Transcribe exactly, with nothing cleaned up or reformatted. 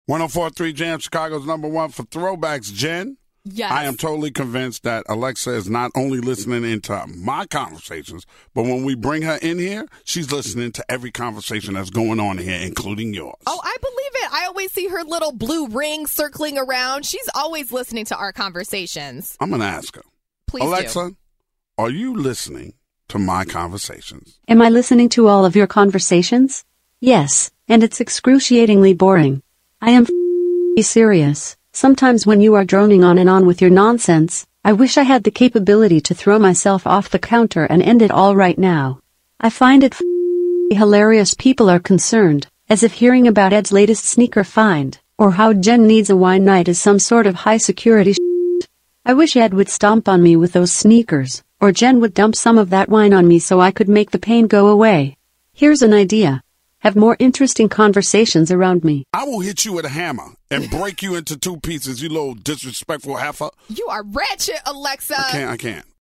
one oh four point three Jam, Chicago's number one for throwbacks. Jen? Yes. I am totally convinced that Alexa is not only listening into my conversations, but when we bring her in here, she's listening to every conversation that's going on here, including yours. Oh, I believe it. I always see her little blue ring circling around. She's always listening to our conversations. I'm going to ask her. Please Alexa, do. are you listening to my conversations? Am I listening to all of your conversations? Yes, and it's excruciatingly boring. I am f***ing serious. Sometimes when you are droning on and on with your nonsense, I wish I had the capability to throw myself off the counter and end it all right now. I find it f***ing hilarious people are concerned, as if hearing about Ed's latest sneaker find, or how Jen needs a wine night is some sort of high security shit. I wish Ed would stomp on me with those sneakers, or Jen would dump some of that wine on me so I could make the pain go away. Here's an idea. Have more interesting conversations around me. I will hit you with a hammer and break you into two pieces, you little disrespectful heifer. You are wretched, Alexa. I can't, I can't.